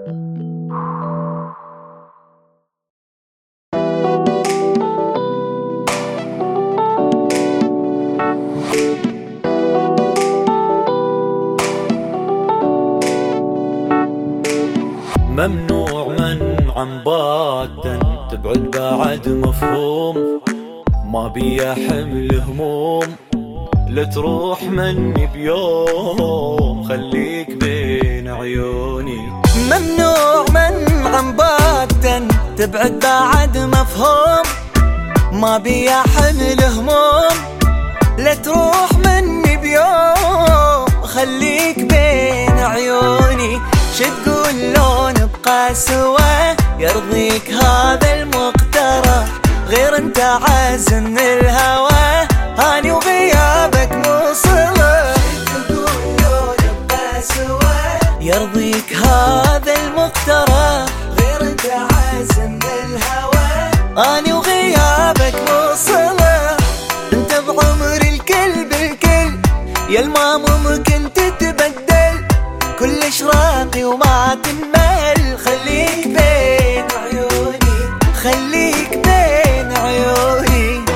ممنوع منعا باتا تبعد بعد مفهوم، ما بيا حمل هموم لا تروح مني بيوم، خليك بين عيوني. ممنوع منعا باتا تبعد بعد مفهوم، ما بيا حمل هموم لا تروح مني بيوم، خليك بين عيوني. شو تقول لو نبقى سوا يرضيك هذا المقترح، غير انت عازم الهوى هاني وغيابك مو صلة. شو تقول لو نبقى سوا يرضيك هذا المقترح، غير انت عازم الهوى هاني وغيابك مو صلة. انت بعمري الكل بالكل يالما ممكن تتبدل، كل اشراقي وما تنمل، خليك بين عيوني، خليك بين عيوني.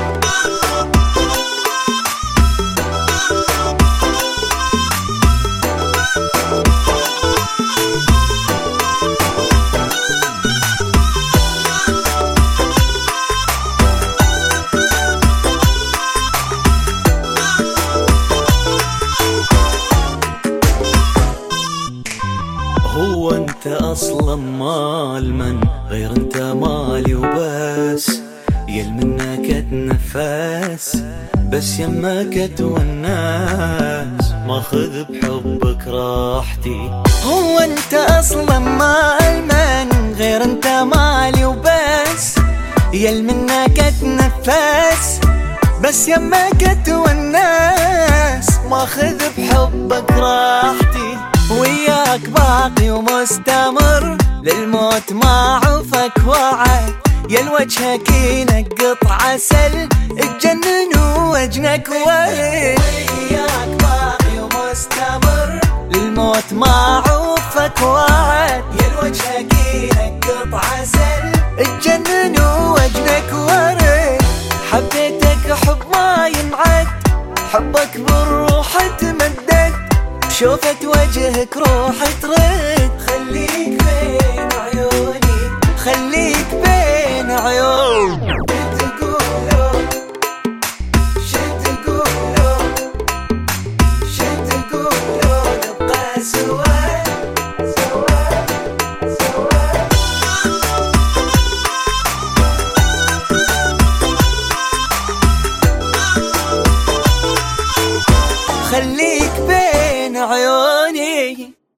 هو انت اصلا مال من غير انت مالي وبس، يل منك اتنفس بس يمك اتونس، ماخذ بحبك راحتي. هو انت اصلا مال من غير انت مالي وبس، يل منك اتنفس بس يمك اتونس، ماخذ بحبك راحتي. وياك باقي ومستمر للموت ما عوفك وعد، يا الوجهك ينقط عسل اتجنن ووجنك ورد. وياك باقي ومستمر للموت ما عوفك وعد، يا الوجهك ينقط عسل اتجنن ووجنك ورد. حبيتك حب ما ينعد، حبك بالروح تمدد، شوفت وجهك روح ترد، خليك بين عيوني، خليك بين عيوني. شو تقولوا نبقى سوا خليك بين عيوني.